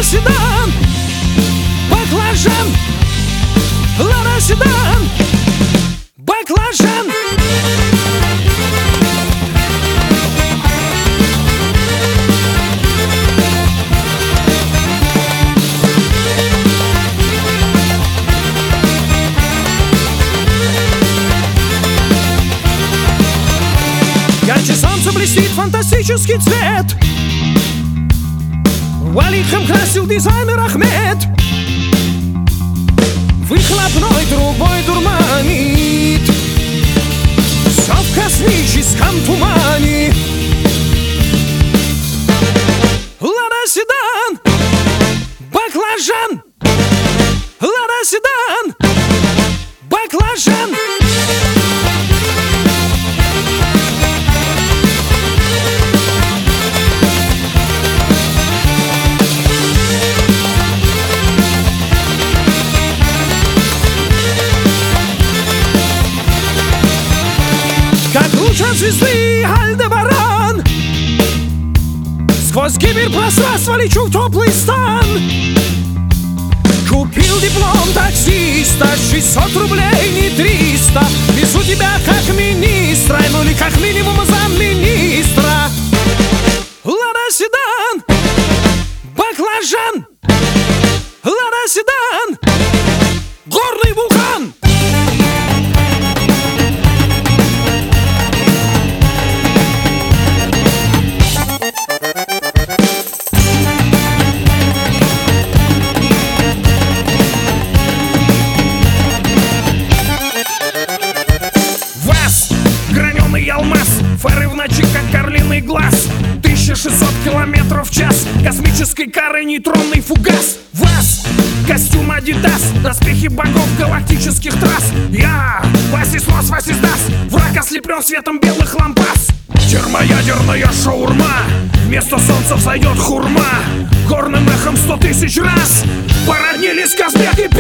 седан, баклажан. Лада седан, баклажан. Ярче солнца блестит фантастический цвет. Валиком красил дизайнер Ахмед. Выхлопной трубой дурманит. Все в космическом тумане. Лада седан, баклажан. Лада седан, баклажан. Как луч от звезды Альдебаран, сквозь киберпространство лечу в теплый стан. Купил диплом таксиста, 600 рублей, не 300. Везу тебя как министра, ну или как минимум замминистра. Лада седан, баклажан. Лада седан, горный вулкан. Алмаз, фары в ночи, как орлиный глаз. 1600 километров в час, космической кары нейтронный фугас. ВАЗ, костюм Адидас, доспехи богов галактических трасс. Я, Васис-Мос, Васис-Дас, враг ослеплен светом белых лампас. Термоядерная шаурма, вместо солнца взойдет хурма. Горным эхом 100 000 раз породнились Казбек и